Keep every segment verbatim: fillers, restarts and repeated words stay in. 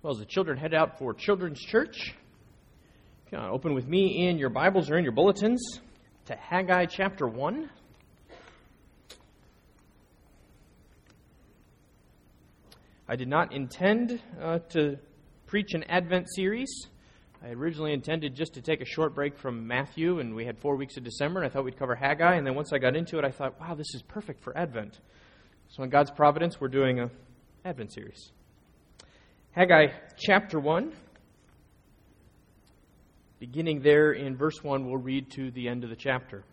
Well, as the children head out for Children's Church, you can open with me in your Bibles or in your bulletins to Haggai chapter one. I did not intend uh, to preach an Advent series. I originally intended just to take a short break from Matthew, and we had four weeks of December, and I thought we'd cover Haggai, and then once I got into it, I thought, wow, this is perfect for Advent. So in God's providence, we're doing an Advent series. Haggai chapter one, beginning there in verse one, we'll read to the end of the chapter.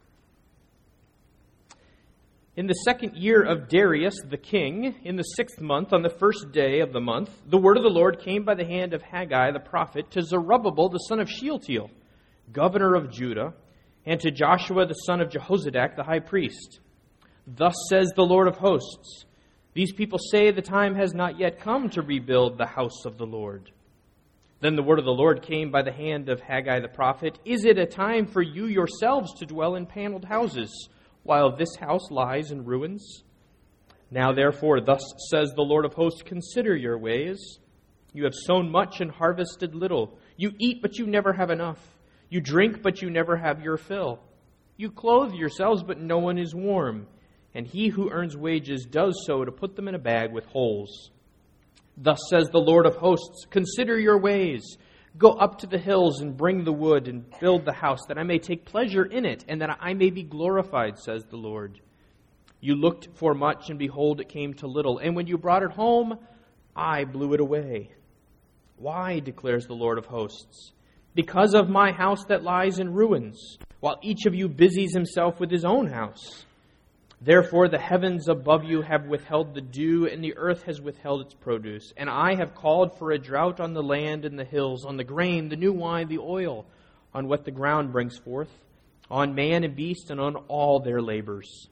In the second year of Darius the king, in the sixth month, on the first day of the month, the word of the Lord came by the hand of Haggai the prophet to Zerubbabel the son of Shealtiel, governor of Judah, and to Joshua the son of Jehozadak the high priest. Thus says the Lord of hosts, these people say the time has not yet come to rebuild the house of the Lord. Then the word of the Lord came by the hand of Haggai the prophet, is it a time for you yourselves to dwell in paneled houses, while this house lies in ruins? Now therefore, thus says the Lord of hosts, consider your ways. You have sown much and harvested little. You eat, but you never have enough. You drink, but you never have your fill. You clothe yourselves, but no one is warm. And he who earns wages does so to put them in a bag with holes. Thus says the Lord of hosts, consider your ways. Go up to the hills and bring the wood and build the house, that I may take pleasure in it, and that I may be glorified, says the Lord. You looked for much, and behold, it came to little. And when you brought it home, I blew it away. Why, declares the Lord of hosts? Because of my house that lies in ruins, while each of you busies himself with his own house. Therefore the heavens above you have withheld the dew, and the earth has withheld its produce. And I have called for a drought on the land and the hills, on the grain, the new wine, the oil, on what the ground brings forth, on man and beast, and on all their labors.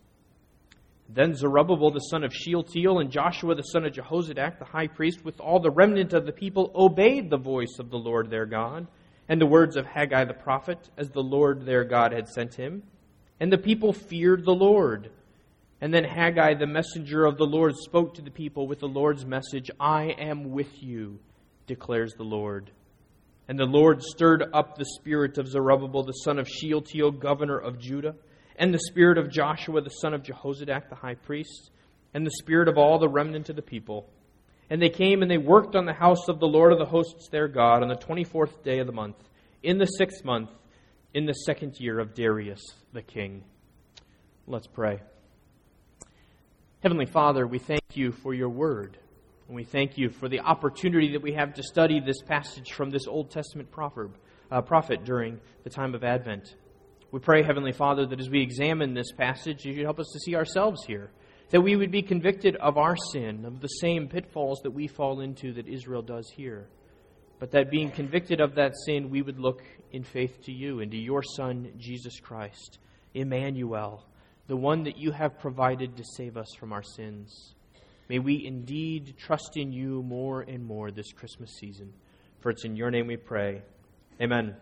Then Zerubbabel the son of Shealtiel and Joshua the son of Jehozadak, the high priest, with all the remnant of the people, obeyed the voice of the Lord their God, and the words of Haggai the prophet, as the Lord their God had sent him. And the people feared the Lord. And then Haggai, the messenger of the Lord, spoke to the people with the Lord's message, I am with you, declares the Lord. And the Lord stirred up the spirit of Zerubbabel, the son of Shealtiel, governor of Judah, and the spirit of Joshua, the son of Jehozadak, the high priest, and the spirit of all the remnant of the people. And they came and they worked on the house of the Lord of the hosts their God on the twenty-fourth day of the month, in the sixth month, in the second year of Darius the king. Let's pray. Heavenly Father, we thank you for your word, and we thank you for the opportunity that we have to study this passage from this Old Testament proverb, uh, prophet during the time of Advent. We pray, Heavenly Father, that as we examine this passage, you should help us to see ourselves here, that we would be convicted of our sin, of the same pitfalls that we fall into that Israel does here, but that being convicted of that sin, we would look in faith to you and to your Son, Jesus Christ, Emmanuel, the one that you have provided to save us from our sins. May we indeed trust in you more and more this Christmas season. For it's in your name we pray. Amen.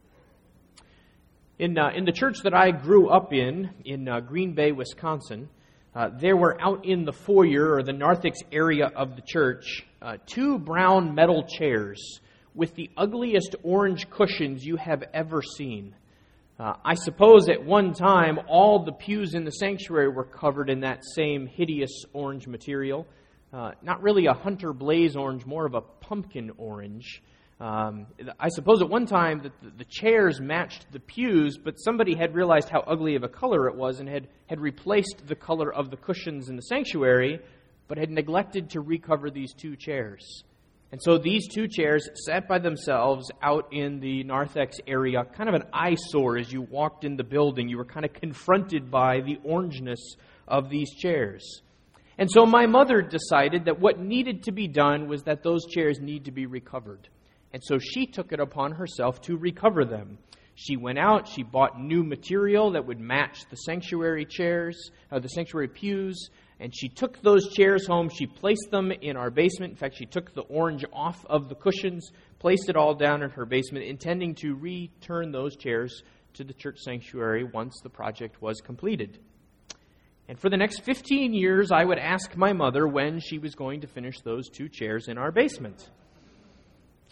In uh, in the church that I grew up in, in uh, Green Bay, Wisconsin, uh, there were out in the foyer or the narthex area of the church, uh, two brown metal chairs with the ugliest orange cushions you have ever seen. Uh, I suppose at one time all the pews in the sanctuary were covered in that same hideous orange material. Uh, not really a hunter blaze orange, more of a pumpkin orange. Um, I suppose at one time that the, the chairs matched the pews, but somebody had realized how ugly of a color it was and had, had replaced the color of the cushions in the sanctuary, but had neglected to recover these two chairs. And so these two chairs sat by themselves out in the narthex area, kind of an eyesore as you walked in the building. You were kind of confronted by the orangeness of these chairs. And so my mother decided that what needed to be done was that those chairs need to be recovered. And so she took it upon herself to recover them. She went out, she bought new material that would match the sanctuary chairs, uh, the sanctuary pews, and she took those chairs home. She placed them in our basement. In fact, she took the orange off of the cushions, placed it all down in her basement, intending to return those chairs to the church sanctuary once the project was completed. And for the next fifteen years, I would ask my mother when she was going to finish those two chairs in our basement.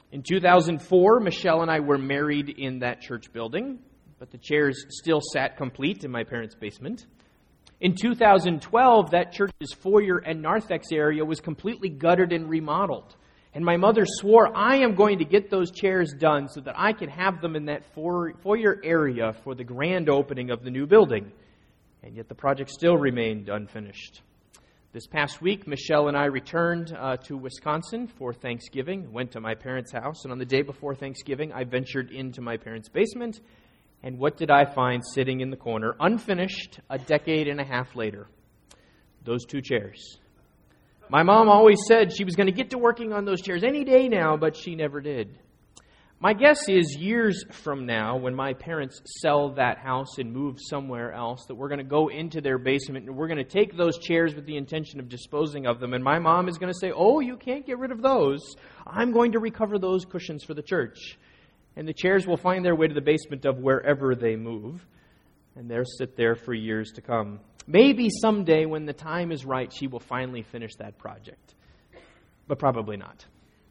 In two thousand four, Michelle and I were married in that church building, but the chairs still sat complete in my parents' basement. In two thousand twelve, that church's foyer and narthex area was completely gutted and remodeled. And my mother swore, I am going to get those chairs done so that I can have them in that foyer area for the grand opening of the new building. And yet the project still remained unfinished. This past week, Michelle and I returned uh, to Wisconsin for Thanksgiving, went to my parents' house, and on the day before Thanksgiving, I ventured into my parents' basement. And what did I find sitting in the corner, unfinished, a decade and a half later? Those two chairs. My mom always said she was going to get to working on those chairs any day now, but she never did. My guess is years from now, when my parents sell that house and move somewhere else, that we're going to go into their basement and we're going to take those chairs with the intention of disposing of them. And my mom is going to say, oh, you can't get rid of those. I'm going to recover those cushions for the church. And the chairs will find their way to the basement of wherever they move. And they'll sit there for years to come. Maybe someday when the time is right, she will finally finish that project. But probably not.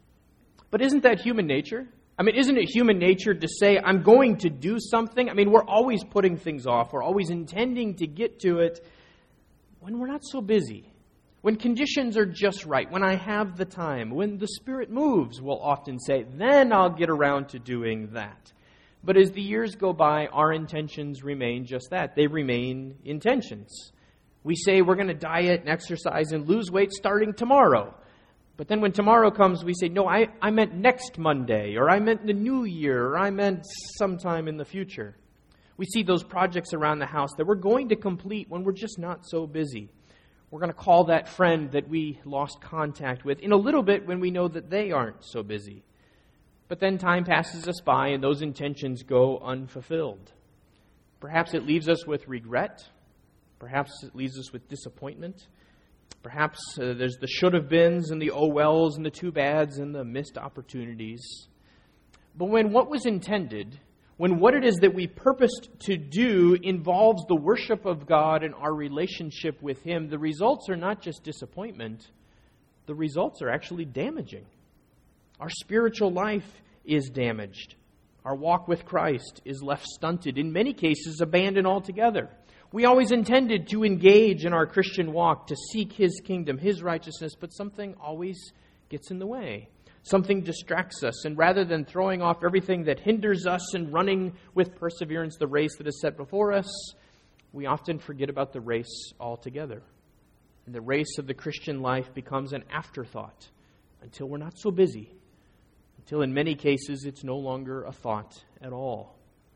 But isn't that human nature? I mean, isn't it human nature to say, I'm going to do something? I mean, we're always putting things off. We're always intending to get to it when we're not so busy. When conditions are just right, when I have the time, when the Spirit moves, we'll often say, then I'll get around to doing that. But as the years go by, our intentions remain just that. They remain intentions. We say we're going to diet and exercise and lose weight starting tomorrow. But then when tomorrow comes, we say, no, I, I meant next Monday, or I meant the new year, or I meant sometime in the future. We see those projects around the house that we're going to complete when we're just not so busy. We're going to call that friend that we lost contact with in a little bit when we know that they aren't so busy. But then time passes us by and those intentions go unfulfilled. Perhaps it leaves us with regret. Perhaps it leaves us with disappointment. Perhaps uh, there's the should-have-beens and the oh-wells and the too-bads and the missed opportunities. But when what was intended, when what it is that we purposed to do involves the worship of God and our relationship with Him, the results are not just disappointment. The results are actually damaging. Our spiritual life is damaged. Our walk with Christ is left stunted, in many cases abandoned altogether. We always intended to engage in our Christian walk, to seek His kingdom, His righteousness, but something always gets in the way. Something distracts us, and rather than throwing off everything that hinders us and running with perseverance the race that is set before us, we often forget about the race altogether. And the race of the Christian life becomes an afterthought until we're not so busy. Until in many cases it's no longer a thought at all.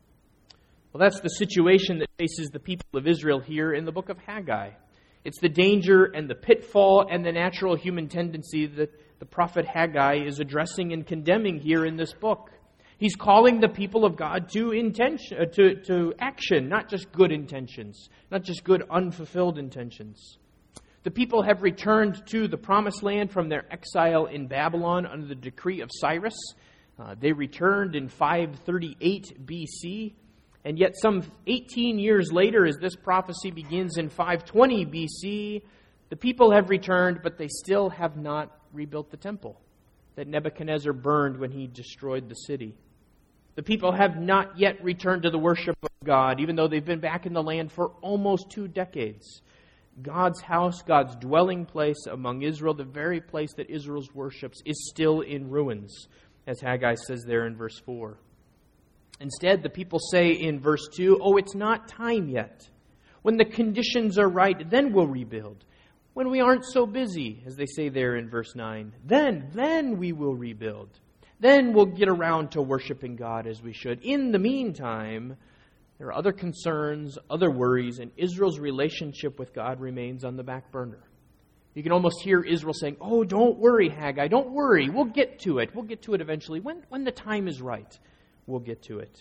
Well, that's the situation that faces the people of Israel here in the book of Haggai. It's the danger and the pitfall and the natural human tendency that the prophet Haggai is addressing and condemning here in this book. He's calling the people of God to intention, uh, to, to action, not just good intentions, not just good unfulfilled intentions. The people have returned to the promised land from their exile in Babylon under the decree of Cyrus. Uh, they returned in five thirty-eight B C, and yet some eighteen years later, as this prophecy begins in five twenty B C, the people have returned, but they still have not rebuilt the temple that Nebuchadnezzar burned when he destroyed the city. The people have not yet returned to the worship of God, even though they've been back in the land for almost two decades. God's house, God's dwelling place among Israel, the very place that Israel worships, is still in ruins, as Haggai says there in verse four. Instead, the people say in verse two, oh, it's not time yet. When the conditions are right, then we'll rebuild. When we aren't so busy, as they say there in verse nine, then, then we will rebuild. Then we'll get around to worshiping God as we should. In the meantime, there are other concerns, other worries, and Israel's relationship with God remains on the back burner. You can almost hear Israel saying, oh, don't worry, Haggai, don't worry. We'll get to it. We'll get to it eventually. When, when the time is right, we'll get to it.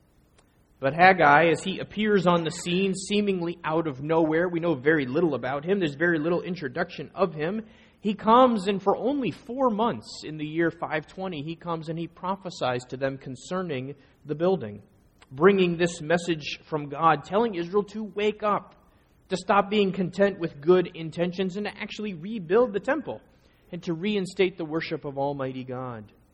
But Haggai, as he appears on the scene, seemingly out of nowhere, we know very little about him. There's very little introduction of him. He comes, and for only four months in the year five twenty, he comes and he prophesies to them concerning the building, bringing this message from God, telling Israel to wake up, to stop being content with good intentions, and to actually rebuild the temple and to reinstate the worship of Almighty God.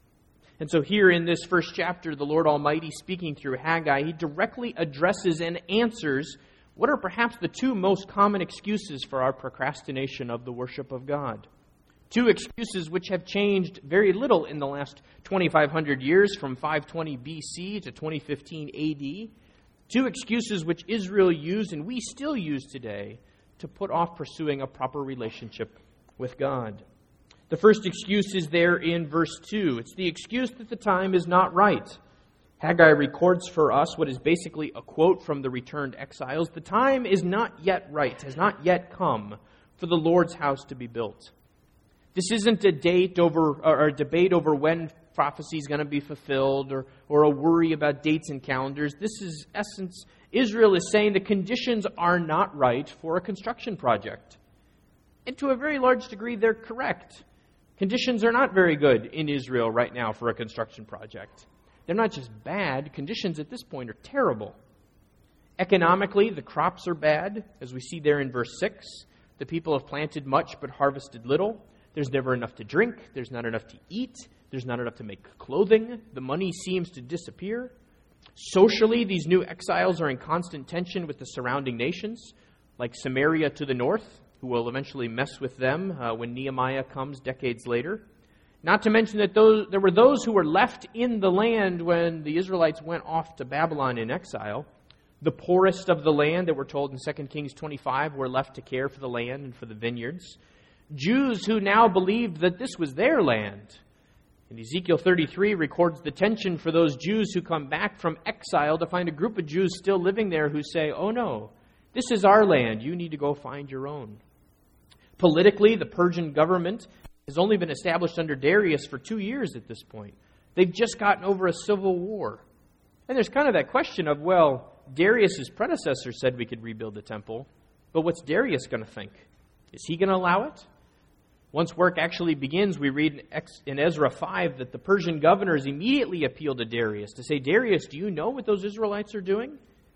And so here in this first chapter, the Lord Almighty, speaking through Haggai, he directly addresses and answers what are perhaps the two most common excuses for our procrastination of the worship of God. Two excuses which have changed very little in the last twenty-five hundred years, from five twenty B C to twenty fifteen A D. Two excuses which Israel used and we still use today to put off pursuing a proper relationship with God. The first excuse is there in verse two. It's the excuse that the time is not right. Haggai records for us what is basically a quote from the returned exiles. The time is not yet right, has not yet come for the Lord's house to be built. This isn't a date over or a debate over when prophecy is going to be fulfilled, or, or a worry about dates and calendars. This is essence. Israel is saying the conditions are not right for a construction project. And to a very large degree, they're correct. Conditions are not very good in Israel right now for a construction project. They're not just bad. Conditions at this point are terrible. Economically, the crops are bad, as we see there in verse six. The people have planted much but harvested little. There's never enough to drink. There's not enough to eat. There's not enough to make clothing. The money seems to disappear. Socially, these new exiles are in constant tension with the surrounding nations, like Samaria to the north, who will eventually mess with them uh, when Nehemiah comes decades later. Not to mention that those, there were those who were left in the land when the Israelites went off to Babylon in exile. The poorest of the land, that we're told in Second Kings twenty-five, were left to care for the land and for the vineyards. Jews who now believed that this was their land. And Ezekiel thirty-three records the tension for those Jews who come back from exile to find a group of Jews still living there who say, oh no, this is our land, you need to go find your own. Politically, the Persian government has only been established under Darius for two years at this point. They've just gotten over a civil war. And there's kind of that question of, well, Darius' predecessor said we could rebuild the temple, but what's Darius going to think? Is he going to allow it? Once work actually begins, we read in Ezra five that the Persian governors immediately appeal to Darius to say, Darius, do you know what those Israelites are doing?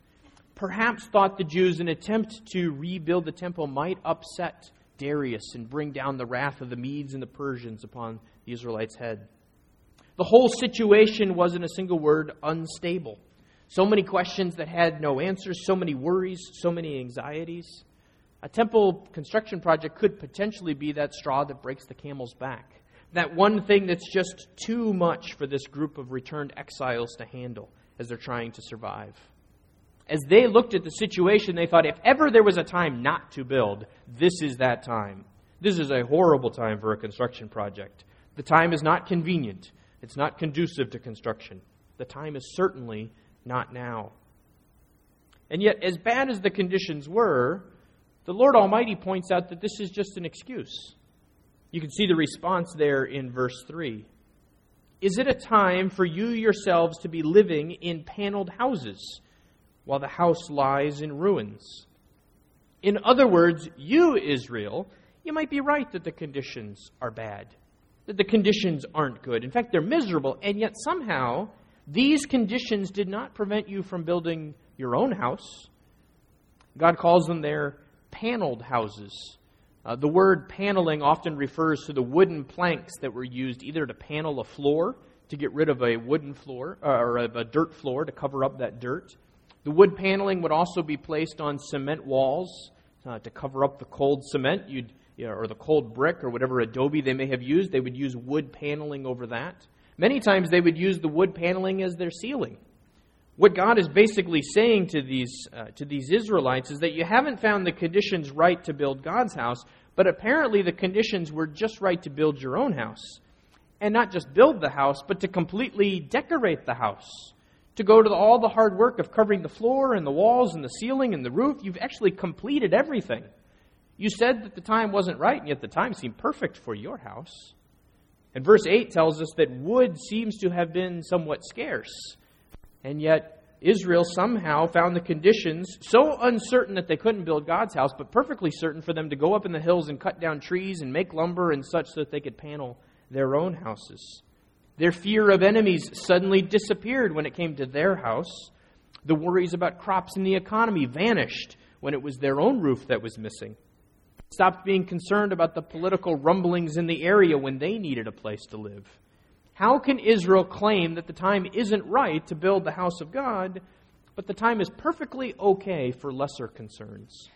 Perhaps thought the Jews an attempt to rebuild the temple might upset Darius and bring down the wrath of the Medes and the Persians upon the Israelites' head. The whole situation was, in a single word, unstable. So many questions that had no answers, so many worries, so many anxieties. A temple construction project could potentially be that straw that breaks the camel's back. That one thing that's just too much for this group of returned exiles to handle as they're trying to survive. As they looked at the situation, they thought, if ever there was a time not to build, this is that time. This is a horrible time for a construction project. The time is not convenient. It's not conducive to construction. The time is certainly not now. And yet, as bad as the conditions were, the Lord Almighty points out that this is just an excuse. You can see the response there in verse three. Is it a time for you yourselves to be living in paneled houses, while the house lies in ruins? In other words, you, Israel, you might be right that the conditions are bad, that the conditions aren't good. In fact, they're miserable, and yet somehow these conditions did not prevent you from building your own house. God calls them there paneled houses. Uh, the word paneling often refers to the wooden planks that were used either to panel a floor, to get rid of a wooden floor, or a dirt floor to cover up that dirt. The wood paneling would also be placed on cement walls uh, to cover up the cold cement, you'd, you know, or the cold brick, or whatever adobe they may have used. They would use wood paneling over that. Many times they would use the wood paneling as their ceiling. What God is basically saying to these uh, to these Israelites is that you haven't found the conditions right to build God's house, but apparently the conditions were just right to build your own house. And not just build the house, but to completely decorate the house. To go to the, all the hard work of covering the floor and the walls and the ceiling and the roof. You've actually completed everything. You said that the time wasn't right, and yet the time seemed perfect for your house. And verse eight tells us that wood seems to have been somewhat scarce. And yet Israel somehow found the conditions so uncertain that they couldn't build God's house, but perfectly certain for them to go up in the hills and cut down trees and make lumber and such so that they could panel their own houses. Their fear of enemies suddenly disappeared when it came to their house. The worries about crops and the economy vanished when it was their own roof that was missing. Stopped being concerned about the political rumblings in the area when they needed a place to live. How can Israel claim that the time isn't right to build the house of God, but the time is perfectly okay for lesser concerns?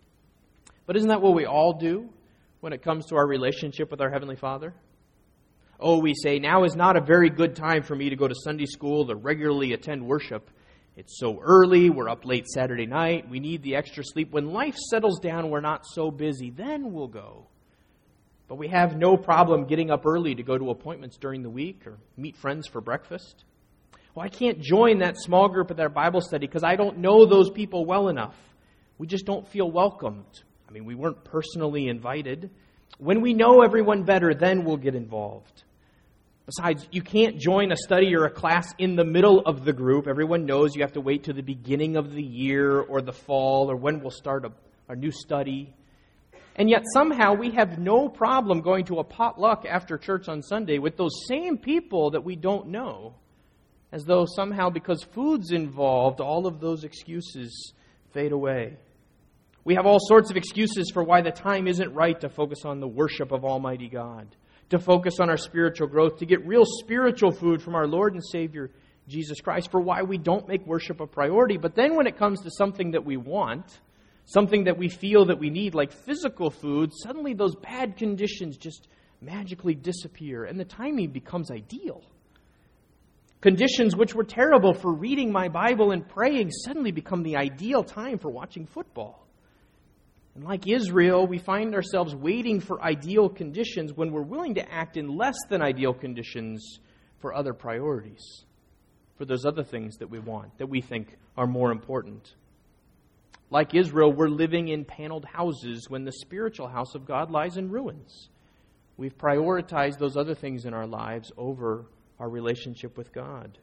But isn't that what we all do when it comes to our relationship with our Heavenly Father? Oh, we say, now is not a very good time for me to go to Sunday school to regularly attend worship. It's so early, we're up late Saturday night, we need the extra sleep. When life settles down, we're not so busy, then we'll go. But we have no problem getting up early to go to appointments during the week or meet friends for breakfast. Well, I can't join that small group at their Bible study because I don't know those people well enough. We just don't feel welcomed. I mean, we weren't personally invited. When we know everyone better, then we'll get involved. Besides, you can't join a study or a class in the middle of the group. Everyone knows you have to wait to the beginning of the year or the fall or when we'll start a, a new study. And yet somehow we have no problem going to a potluck after church on Sunday with those same people that we don't know, as though somehow because food's involved, all of those excuses fade away. We have all sorts of excuses for why the time isn't right to focus on the worship of Almighty God, to focus on our spiritual growth, to get real spiritual food from our Lord and Savior, Jesus Christ, for why we don't make worship a priority. But then when it comes to something that we want, something that we feel that we need, like physical food, suddenly those bad conditions just magically disappear, and the timing becomes ideal. Conditions which were terrible for reading my Bible and praying suddenly become the ideal time for watching football. And like Israel, we find ourselves waiting for ideal conditions when we're willing to act in less than ideal conditions for other priorities, for those other things that we want, that we think are more important. Like Israel, we're living in paneled houses when the spiritual house of God lies in ruins. We've prioritized those other things in our lives over our relationship with God.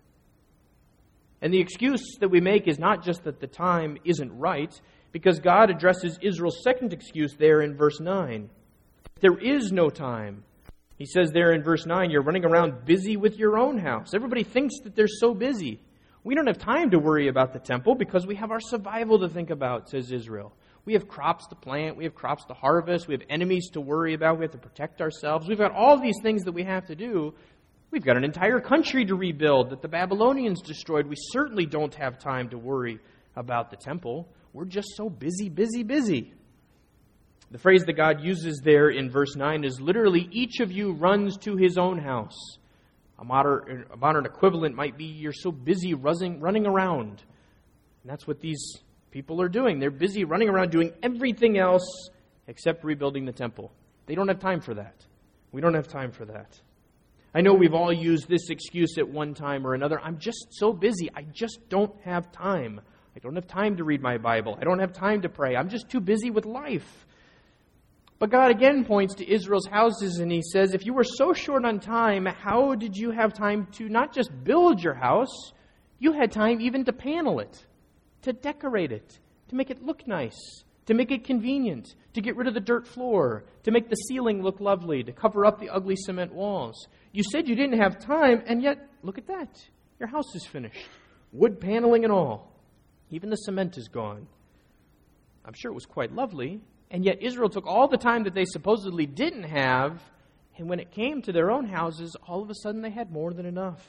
And the excuse that we make is not just that the time isn't right, because God addresses Israel's second excuse there in verse nine. There is no time. He says there in verse nine, you're running around busy with your own house. Everybody thinks that they're so busy. We don't have time to worry about the temple because we have our survival to think about, says Israel. We have crops to plant. We have crops to harvest. We have enemies to worry about. We have to protect ourselves. We've got all these things that we have to do. We've got an entire country to rebuild that the Babylonians destroyed. We certainly don't have time to worry about the temple. We're just so busy, busy, busy. The phrase that God uses there in verse nine is literally, each of you runs to his own house. A modern, a modern equivalent might be, you're so busy running, running around. And that's what these people are doing. They're busy running around doing everything else except rebuilding the temple. They don't have time for that. We don't have time for that. I know we've all used this excuse at one time or another. I'm just so busy. I just don't have time. I don't have time to read my Bible. I don't have time to pray. I'm just too busy with life. But God again points to Israel's houses and he says, if you were so short on time, how did you have time to not just build your house, you had time even to panel it, to decorate it, to make it look nice, to make it convenient, to get rid of the dirt floor, to make the ceiling look lovely, to cover up the ugly cement walls. You said you didn't have time, and yet, look at that. Your house is finished. Wood paneling and all. Even the cement is gone. I'm sure it was quite lovely. And yet Israel took all the time that they supposedly didn't have, and when it came to their own houses, all of a sudden they had more than enough.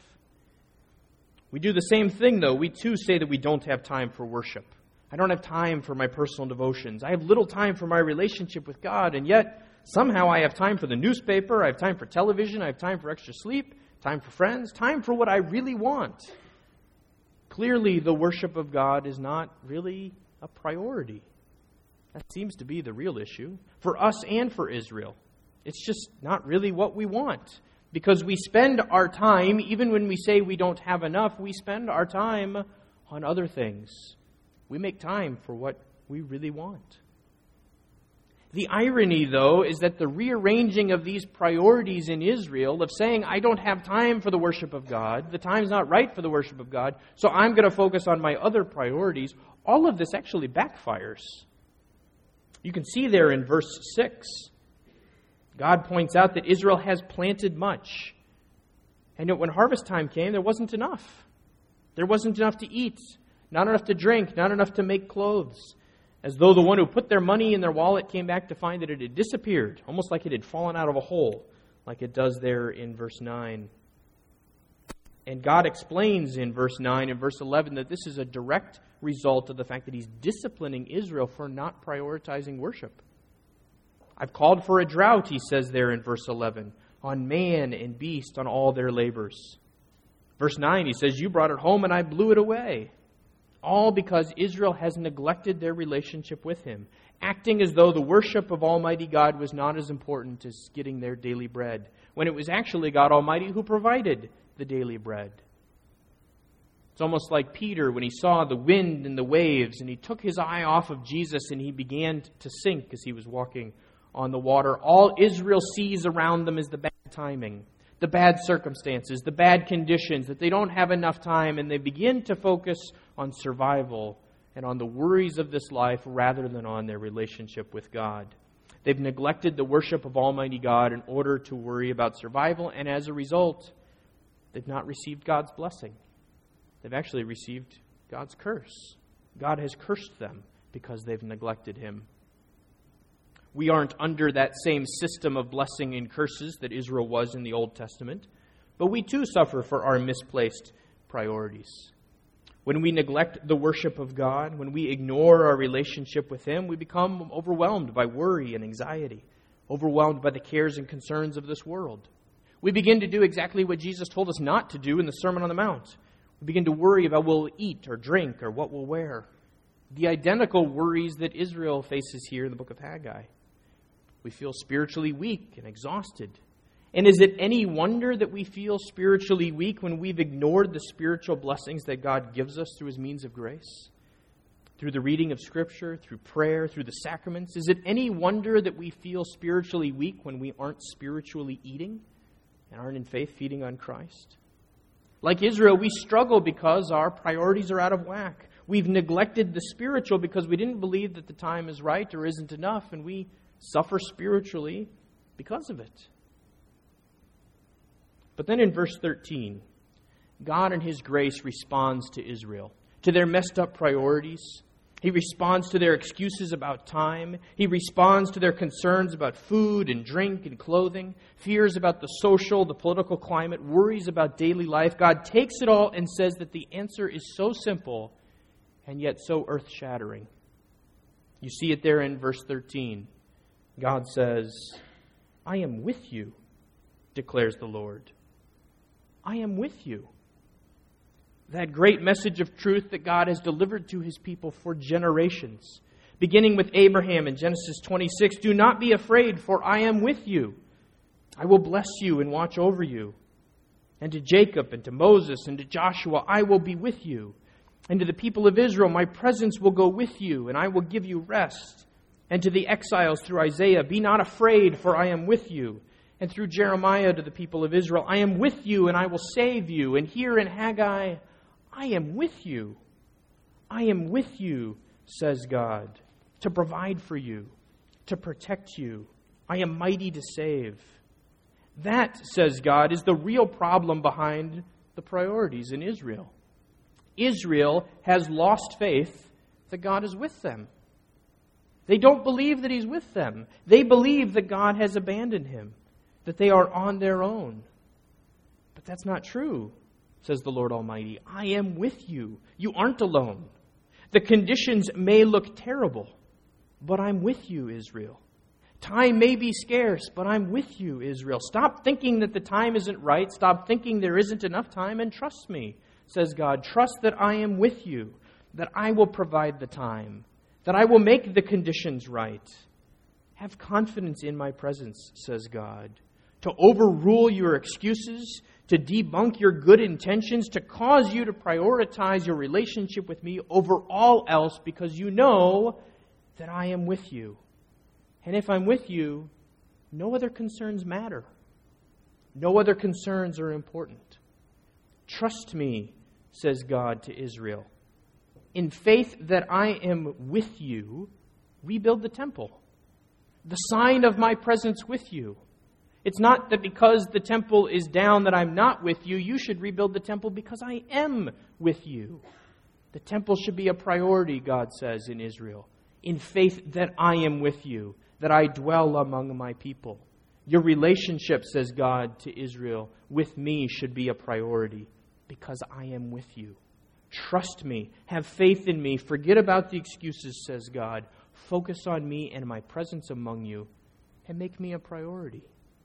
We do the same thing, though. We too say that we don't have time for worship. I don't have time for my personal devotions. I have little time for my relationship with God, and yet somehow I have time for the newspaper, I have time for television, I have time for extra sleep, time for friends, time for what I really want. Clearly, the worship of God is not really a priority. That seems to be the real issue for us and for Israel. It's just not really what we want. Because we spend our time, even when we say we don't have enough, we spend our time on other things. We make time for what we really want. The irony, though, is that the rearranging of these priorities in Israel, of saying, I don't have time for the worship of God, the time's not right for the worship of God, so I'm going to focus on my other priorities, all of this actually backfires. You can see there in verse six, God points out that Israel has planted much. And yet when harvest time came, there wasn't enough. There wasn't enough to eat, not enough to drink, not enough to make clothes. As though the one who put their money in their wallet came back to find that it had disappeared, almost like it had fallen out of a hole, like it does there in verse nine. And God explains in verse nine and verse eleven that this is a direct result of the fact that He's disciplining Israel for not prioritizing worship. I've called for a drought, He says there in verse eleven, on man and beast, on all their labors. Verse nine, He says, you brought it home and I blew it away. All because Israel has neglected their relationship with Him, acting as though the worship of Almighty God was not as important as getting their daily bread, when it was actually God Almighty who provided the daily bread. It's almost like Peter when he saw the wind and the waves, and he took his eye off of Jesus and he began to sink as he was walking on the water. All Israel sees around them is the bad timing, the bad circumstances, the bad conditions, that they don't have enough time, and they begin to focus on survival and on the worries of this life rather than on their relationship with God. They've neglected the worship of Almighty God in order to worry about survival, and as a result, they've not received God's blessing. They've actually received God's curse. God has cursed them because they've neglected Him. We aren't under that same system of blessing and curses that Israel was in the Old Testament, but we too suffer for our misplaced priorities. When we neglect the worship of God, when we ignore our relationship with Him, we become overwhelmed by worry and anxiety, overwhelmed by the cares and concerns of this world. We begin to do exactly what Jesus told us not to do in the Sermon on the Mount. We begin to worry about what we'll eat or drink or what we'll wear. The identical worries that Israel faces here in the book of Haggai. We feel spiritually weak and exhausted. And is it any wonder that we feel spiritually weak when we've ignored the spiritual blessings that God gives us through His means of grace? Through the reading of Scripture, through prayer, through the sacraments? Is it any wonder that we feel spiritually weak when we aren't spiritually eating and aren't in faith feeding on Christ? Like Israel, we struggle because our priorities are out of whack. We've neglected the spiritual because we didn't believe that the time is right or isn't enough, and we suffer spiritually because of it. But then in verse thirteen, God in His grace responds to Israel, to their messed up priorities. He responds to their excuses about time. He responds to their concerns about food and drink and clothing, fears about the social, the political climate, worries about daily life. God takes it all and says that the answer is so simple and yet so earth-shattering. You see it there in verse thirteen. God says, I am with you, declares the Lord. I am with you. That great message of truth that God has delivered to His people for generations. Beginning with Abraham in Genesis twenty-six, do not be afraid, for I am with you. I will bless you and watch over you. And to Jacob and to Moses and to Joshua, I will be with you. And to the people of Israel, my presence will go with you, and I will give you rest. And to the exiles through Isaiah, be not afraid, for I am with you. And through Jeremiah to the people of Israel, I am with you, and I will save you. And here in Haggai, I am with you. I am with you, says God, to provide for you, to protect you. I am mighty to save. That, says God, is the real problem behind the priorities in Israel. Israel has lost faith that God is with them. They don't believe that He's with them. They believe that God has abandoned him, that they are on their own. But that's not true, says the Lord Almighty. I am with you. You aren't alone. The conditions may look terrible, but I'm with you, Israel. Time may be scarce, but I'm with you, Israel. Stop thinking that the time isn't right. Stop thinking there isn't enough time, and trust me, says God. Trust that I am with you, that I will provide the time, that I will make the conditions right. Have confidence in my presence, says God, to overrule your excuses, to debunk your good intentions, to cause you to prioritize your relationship with me over all else, because you know that I am with you. And if I'm with you, no other concerns matter. No other concerns are important. Trust me, says God to Israel. In faith that I am with you, rebuild the temple. The sign of my presence with you. It's not that because the temple is down that I'm not with you. You should rebuild the temple because I am with you. The temple should be a priority, God says in Israel. In faith that I am with you, that I dwell among my people. Your relationship, says God to Israel, with me should be a priority. because I am with you. Trust me. Have faith in me. Forget about the excuses, says God. Focus on me and my presence among you, and make me a priority.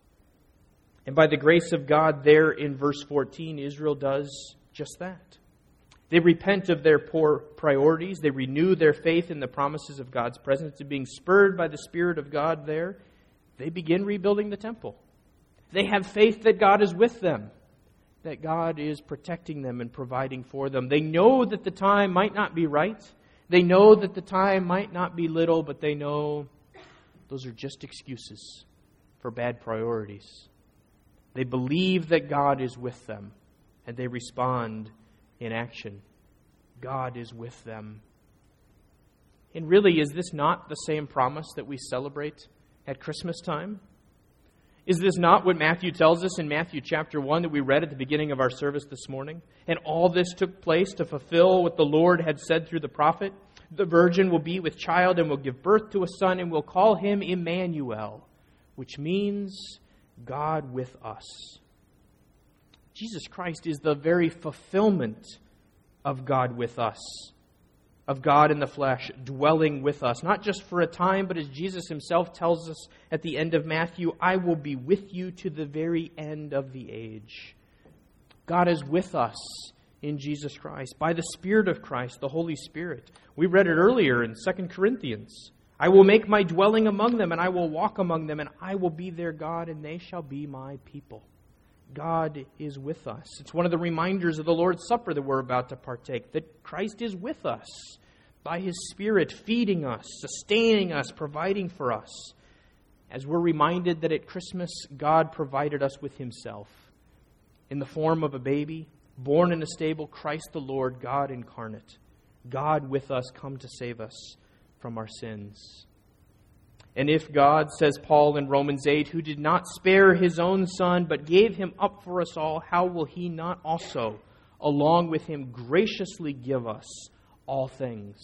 And by the grace of God, there in verse fourteen, Israel does just that. They repent of their poor priorities. They renew their faith in the promises of God's presence. And being spurred by the Spirit of God there, they begin rebuilding the temple. They have faith that God is with them, that God is protecting them and providing for them. They know that the time might not be right. They know that the time might not be little, but they know those are just excuses for bad priorities. They believe that God is with them, and they respond in action. God is with them. And really, is this not the same promise that we celebrate at Christmas time? Is this not what Matthew tells us in Matthew chapter one that we read at the beginning of our service this morning? And all this took place to fulfill what the Lord had said through the prophet. The virgin will be with child and will give birth to a son and will call him Emmanuel, which means God with us. Jesus Christ is the very fulfillment of God with us, of God in the flesh dwelling with us, not just for a time, but as Jesus himself tells us at the end of Matthew, I will be with you to the very end of the age. God is with us in Jesus Christ, by the Spirit of Christ, the Holy Spirit. We read it earlier in Second Corinthians. I will make my dwelling among them, and I will walk among them, and I will be their God, and they shall be my people. God is with us. It's one of the reminders of the Lord's Supper that we're about to partake, that Christ is with us by His Spirit, feeding us, sustaining us, providing for us. As we're reminded that at Christmas, God provided us with Himself in the form of a baby, born in a stable, Christ the Lord, God incarnate. God with us, come to save us from our sins. And if God, says Paul in Romans eight, who did not spare His own Son, but gave Him up for us all, how will He not also, along with Him, graciously give us all things?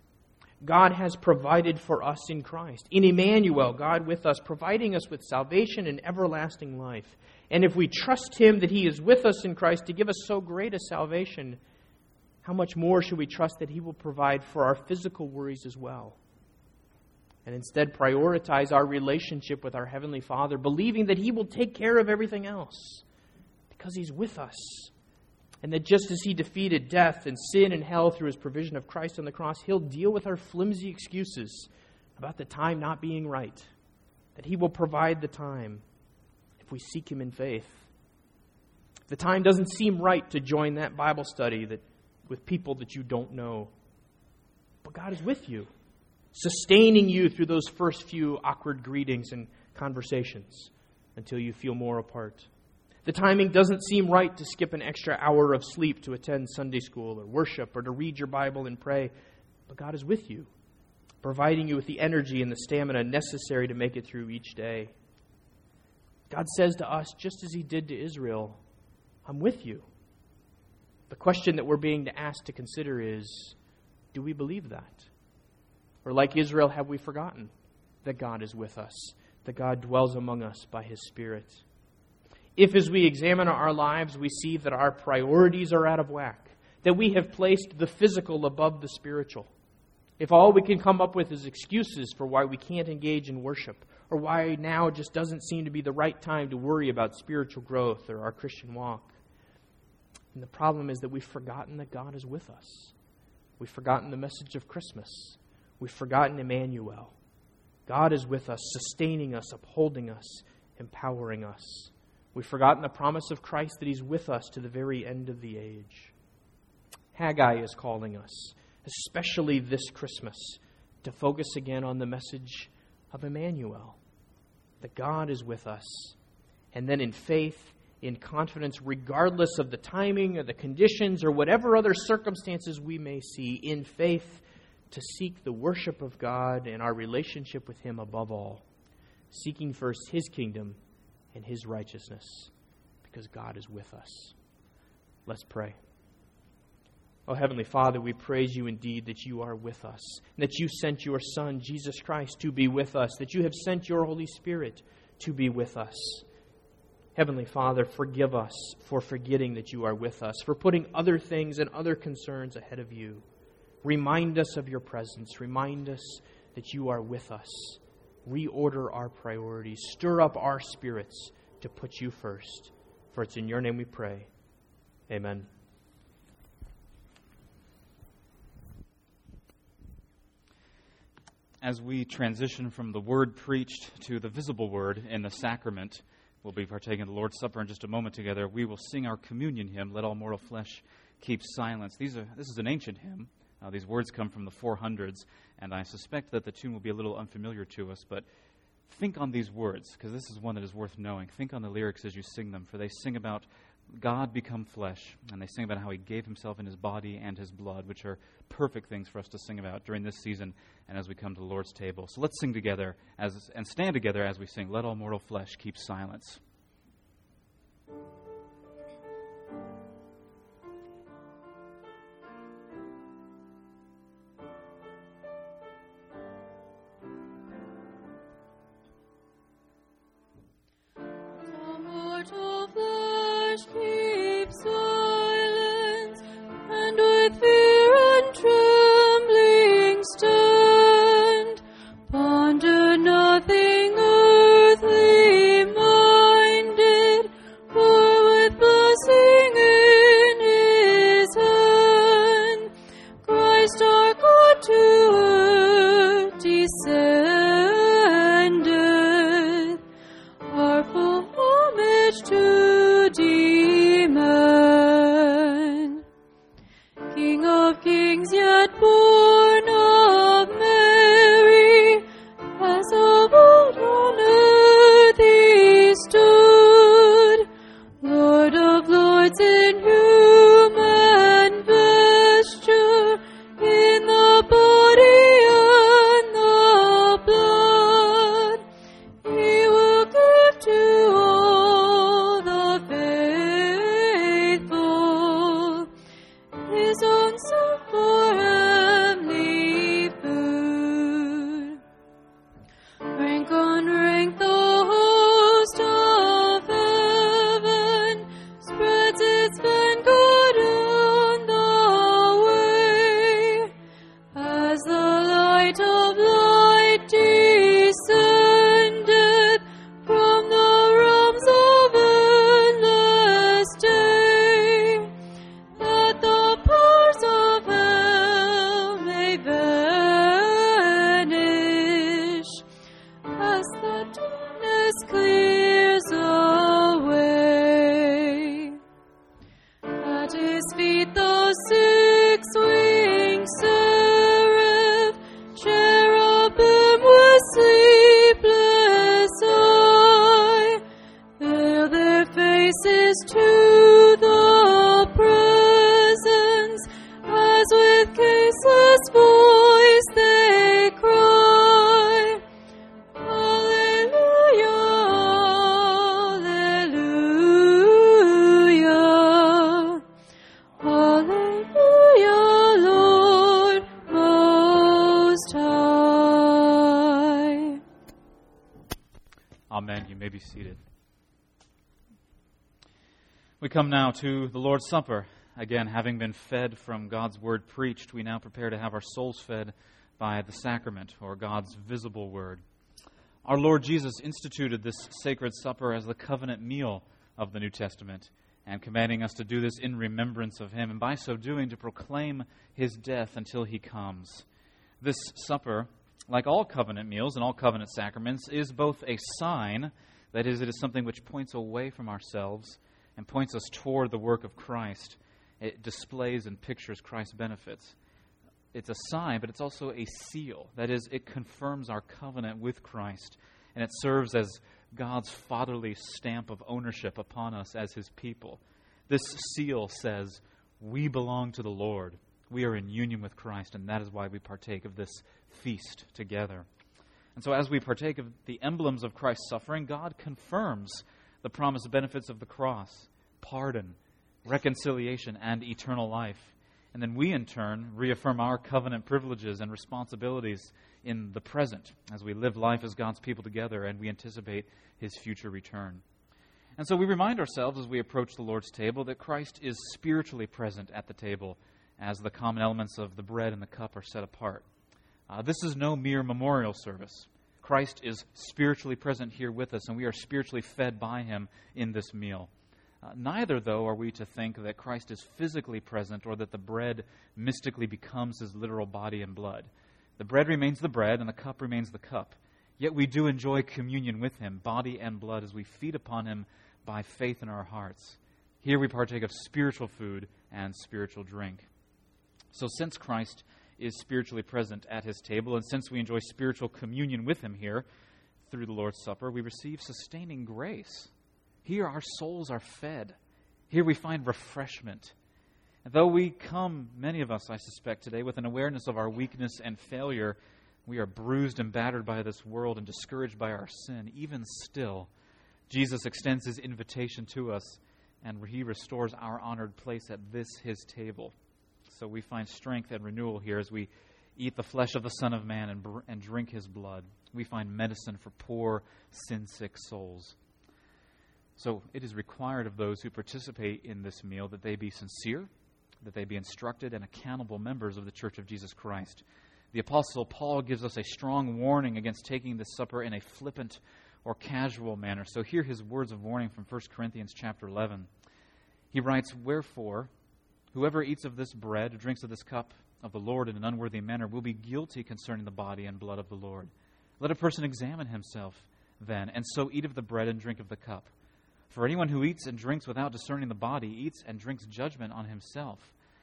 God has provided for us in Christ. In Emmanuel, God with us, providing us with salvation and everlasting life. And if we trust Him that He is with us in Christ to give us so great a salvation, how much more should we trust that He will provide for our physical worries as well? And instead prioritize our relationship with our Heavenly Father, believing that He will take care of everything else because He's with us. And that just as He defeated death and sin and hell through His provision of Christ on the cross, He'll deal with our flimsy excuses about the time not being right. That He will provide the time if we seek Him in faith. The time doesn't seem right to join that Bible study that with people that you don't know. But God is with you, sustaining you through those first few awkward greetings and conversations until you feel more apart. The timing doesn't seem right to skip an extra hour of sleep to attend Sunday school or worship or to read your Bible and pray, but God is with you, providing you with the energy and the stamina necessary to make it through each day. God says to us, just as He did to Israel, I'm with you. The question that we're being asked to consider is, do we believe that? Or like Israel, have we forgotten that God is with us, that God dwells among us by His Spirit? If as we examine our lives, we see that our priorities are out of whack, that we have placed the physical above the spiritual, if all we can come up with is excuses for why we can't engage in worship, or why now just doesn't seem to be the right time to worry about spiritual growth or our Christian walk, and the problem is that we've forgotten that God is with us. We've forgotten the message of Christmas. We've forgotten Emmanuel. God is with us, sustaining us, upholding us, empowering us. We've forgotten the promise of Christ that He's with us to the very end of the age. Haggai is calling us, especially this Christmas, to focus again on the message of Emmanuel, that God is with us. And then in faith, in confidence, regardless of the timing or the conditions or whatever other circumstances we may see, in faith, to seek the worship of God and our relationship with Him above all, seeking first His kingdom and His righteousness, because God is with us. Let's pray. Oh, Heavenly Father, we praise You indeed that You are with us, that You sent Your Son, Jesus Christ, to be with us, that You have sent Your Holy Spirit to be with us. Heavenly Father, forgive us for forgetting that you are with us, for putting other things and other concerns ahead of you. Remind us of your presence. Remind us that you are with us. Reorder our priorities. Stir up our spirits to put you first. For it's in your name we pray. Amen. As we transition from the word preached to the visible word in the sacrament, we'll be partaking of the Lord's Supper in just a moment together. We will sing our communion hymn, Let All Mortal Flesh Keep Silence. These are, this is an ancient hymn. Uh, these words come from the four hundreds, and I suspect that the tune will be a little unfamiliar to us, but think on these words, because this is one that is worth knowing. Think on the lyrics as you sing them, for they sing about God become flesh, and they sing about how he gave himself in his body and his blood, which are perfect things for us to sing about during this season and as we come to the Lord's table. So let's sing together as and stand together as we sing, Let All Mortal Flesh Keep Silence. Amen. You may be seated. We come now to the Lord's Supper. Again, having been fed from God's word preached, we now prepare to have our souls fed by the sacrament, or God's visible word. Our Lord Jesus instituted this sacred supper as the covenant meal of the New Testament, and commanding us to do this in remembrance of him, and by so doing to proclaim his death until he comes. This supper, like all covenant meals and all covenant sacraments, is both a sign, that is, it is something which points away from ourselves and points us toward the work of Christ. It displays and pictures Christ's benefits. It's a sign, but it's also a seal. That is, it confirms our covenant with Christ, and it serves as God's fatherly stamp of ownership upon us as his people. This seal says, we belong to the Lord. We are in union with Christ, and that is why we partake of this feast together. And so as we partake of the emblems of Christ's suffering, God confirms the promised benefits of the cross, pardon, reconciliation, and eternal life. And then we, in turn, reaffirm our covenant privileges and responsibilities in the present as we live life as God's people together and we anticipate his future return. And so we remind ourselves as we approach the Lord's table that Christ is spiritually present at the table as the common elements of the bread and the cup are set apart. Uh, this is no mere memorial service. Christ is spiritually present here with us, and we are spiritually fed by him in this meal. Uh, neither, though, are we to think that Christ is physically present or that the bread mystically becomes his literal body and blood. The bread remains the bread and the cup remains the cup. Yet we do enjoy communion with him, body and blood, as we feed upon him by faith in our hearts. Here we partake of spiritual food and spiritual drink. So since Christ is spiritually present at his table, and since we enjoy spiritual communion with him here through the Lord's Supper, we receive sustaining grace. Here our souls are fed. Here we find refreshment. And though we come, many of us, I suspect, today with an awareness of our weakness and failure, we are bruised and battered by this world and discouraged by our sin. Even still, Jesus extends his invitation to us, and he restores our honored place at this, his table. So we find strength and renewal here as we eat the flesh of the Son of Man and, br- and drink his blood. We find medicine for poor, sin-sick souls. So it is required of those who participate in this meal that they be sincere, that they be instructed and accountable members of the Church of Jesus Christ. The Apostle Paul gives us a strong warning against taking this supper in a flippant or casual manner. So hear his words of warning from First Corinthians chapter eleven. He writes, "Wherefore, whoever eats of this bread or drinks of this cup of the Lord in an unworthy manner will be guilty concerning the body and blood of the Lord. Let a person examine himself then, and so eat of the bread and drink of the cup. For anyone who eats and drinks without discerning the body eats and drinks judgment on himself.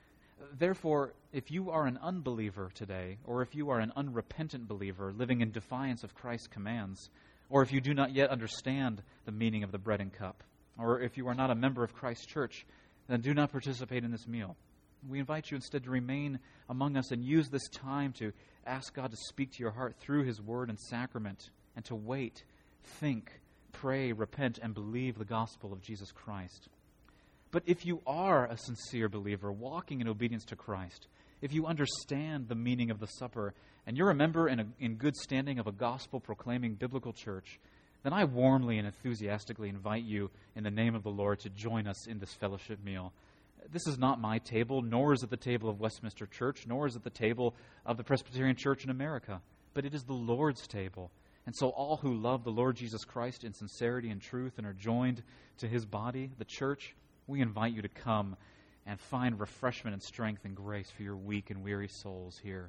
Therefore, if you are an unbeliever today, or if you are an unrepentant believer living in defiance of Christ's commands, or if you do not yet understand the meaning of the bread and cup, or if you are not a member of Christ's church, then do not participate in this meal. We invite you instead to remain among us and use this time to ask God to speak to your heart through his word and sacrament, and to wait, think, pray, repent, and believe the gospel of Jesus Christ. But if you are a sincere believer walking in obedience to Christ, if you understand the meaning of the supper, and you're a member in, a, in good standing of a gospel-proclaiming biblical church, then I warmly and enthusiastically invite you in the name of the Lord to join us in this fellowship meal. This is not my table, nor is it the table of Westminster Church, nor is it the table of the Presbyterian Church in America, but it is the Lord's table. And so all who love the Lord Jesus Christ in sincerity and truth and are joined to his body, the church, we invite you to come and find refreshment and strength and grace for your weak and weary souls here.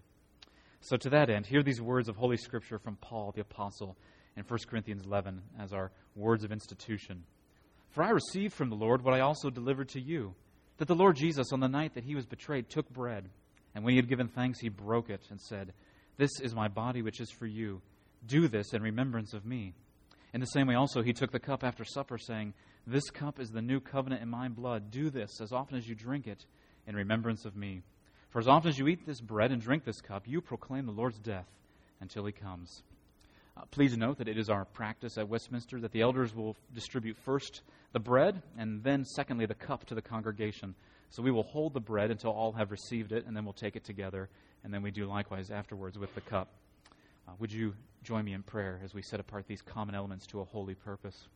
So to that end, hear these words of Holy Scripture from Paul the Apostle in First Corinthians eleven as our words of institution. For I received from the Lord what I also delivered to you, that the Lord Jesus, on the night that he was betrayed, took bread, and when he had given thanks, he broke it and said, "This is my body which is for you. Do this in remembrance of me." In the same way also he took the cup after supper, saying, "This cup is the new covenant in my blood. Do this as often as you drink it in remembrance of me. For as often as you eat this bread and drink this cup, you proclaim the Lord's death until he comes." Uh, please note that it is our practice at Westminster that the elders will distribute first the bread and then secondly the cup to the congregation. So we will hold the bread until all have received it, and then we'll take it together, and then we do likewise afterwards with the cup. Uh, would you join me in prayer as we set apart these common elements to a holy purpose?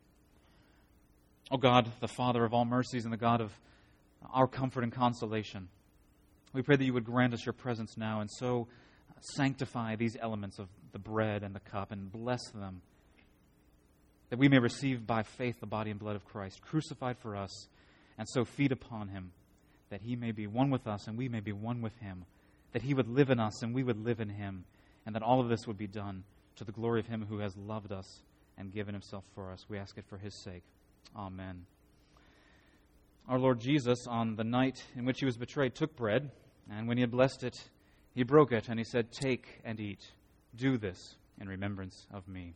O God, the Father of all mercies and the God of our comfort and consolation, we pray that you would grant us your presence now and so sanctify these elements of the bread and the cup and bless them, that we may receive by faith the body and blood of Christ, crucified for us, and so feed upon him, that he may be one with us and we may be one with him, that he would live in us and we would live in him, and that all of this would be done to the glory of him who has loved us and given himself for us. We ask it for his sake. Amen. Our Lord Jesus, on the night in which he was betrayed, took bread, and when he had blessed it, he broke it, and he said, "Take and eat. Do this in remembrance of me."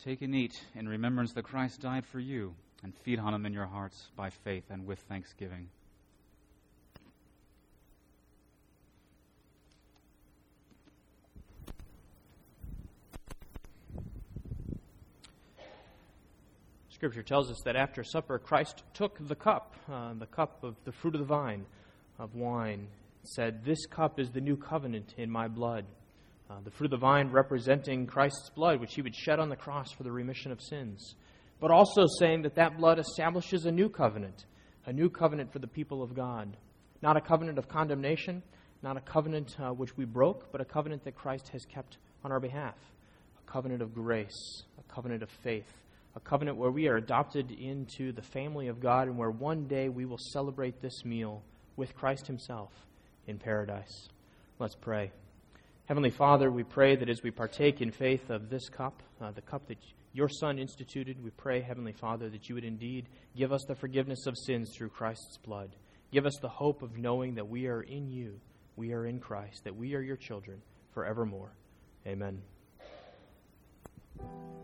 Take and eat in remembrance that Christ died for you, and feed on him in your hearts by faith and with thanksgiving. Scripture tells us that after supper, Christ took the cup, uh, the cup of the fruit of the vine, of wine, said, "This cup is the new covenant in my blood." Uh, the fruit of the vine representing Christ's blood, which he would shed on the cross for the remission of sins. But also saying that that blood establishes a new covenant, a new covenant for the people of God. Not a covenant of condemnation, not a covenant uh, which we broke, but a covenant that Christ has kept on our behalf. A covenant of grace, a covenant of faith, a covenant where we are adopted into the family of God and where one day we will celebrate this meal with Christ himself in paradise. Let's pray. Heavenly Father, we pray that as we partake in faith of this cup, uh, the cup that your Son instituted, we pray, Heavenly Father, that you would indeed give us the forgiveness of sins through Christ's blood. Give us the hope of knowing that we are in you, we are in Christ, that we are your children forevermore. Amen.